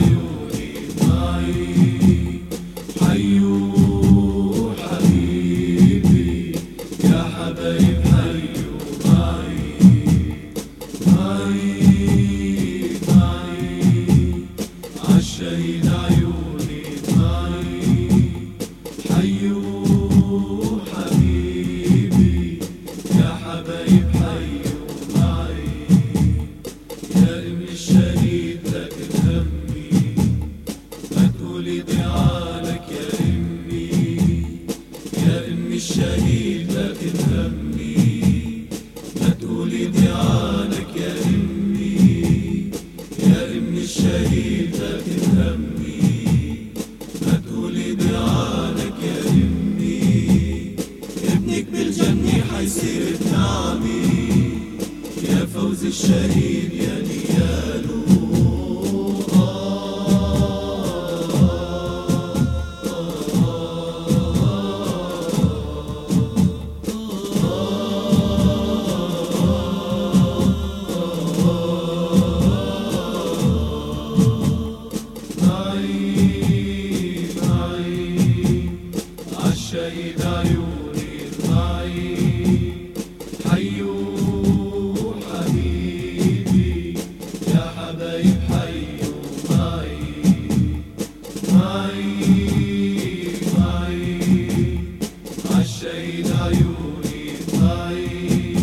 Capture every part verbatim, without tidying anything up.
عيوني معي، حيوا حبيبي يا حبايب حيوا معي، معي معي عالشهيد عيوني معي، حيوا حبيبي يا حبايب حيوا معي. يا ابن الشهيد لكن همي ما تقولي ضيعانك يا امي، يا ام الشهيد لكن همي ما تقولي ضيعانك يا امي، يا ام الشهيد لكن همي ما تقولي ضيعانك يا امي. ابنك بالجنة حيصير ابن عمي، يا فوز الشهيد يا نياله. عالشهيد عيوني معي، حيوا حبيبي يا حبايب حيوا معي، معي معي عالشهيد عيوني معي،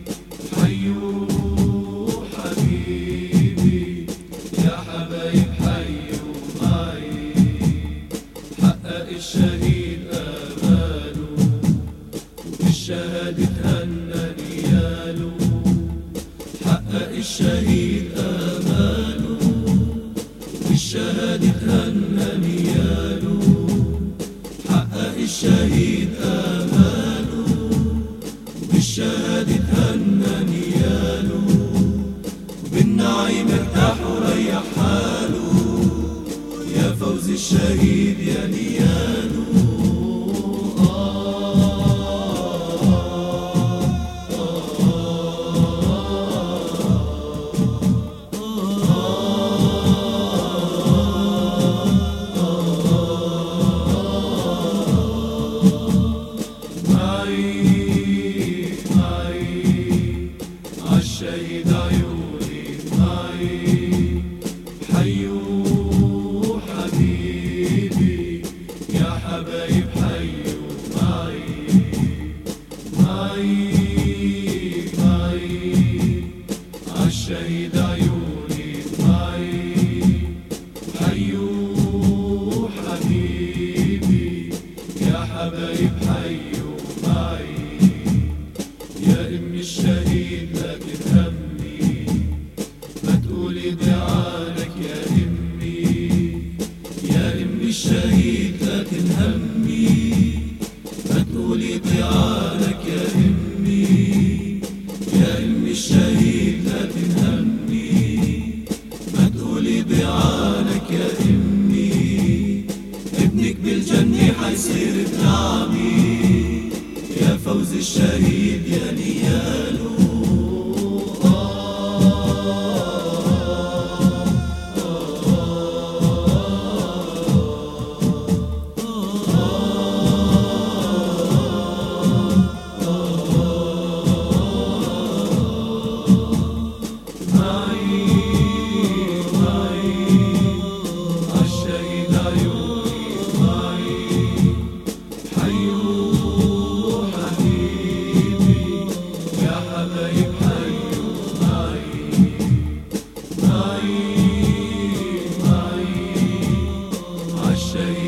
حيوا حبيبي يا حبايب حيوا معي. حقق الشهيد بالشهادة تهنى نياله، حقق الشهيد آماله، بالشهادة تهنى نياله، حقق الشهيد آماله، بالشهادة تهنى نياله، بالنعيم ارتاح وريح حاله، يا فوز الشهيد يا نياله. عالشهيد عيوني معي، حيوا حبيبي يا حبايب حيوا معي، معي معي عالشهيد عيوني معي، حيوا حبيبي يا حبايب حيوا معي. يا ام الشهيد لكن همي ما تقولي ضيعانك يا امي، يا ام الشهيد لكن همي ما تقولي ضيعانك يا امي، يا ام الشهيد لكن همي ما تقولي ضيعانك يا امي. ابنك بالجنة حيصير ابن عمي، يا فوز الشهيد يا نياله. معي معي عالشهيد عيوني معي، حيوا حبيبي يا حبايب حيوا معي، معي معي عالشهيد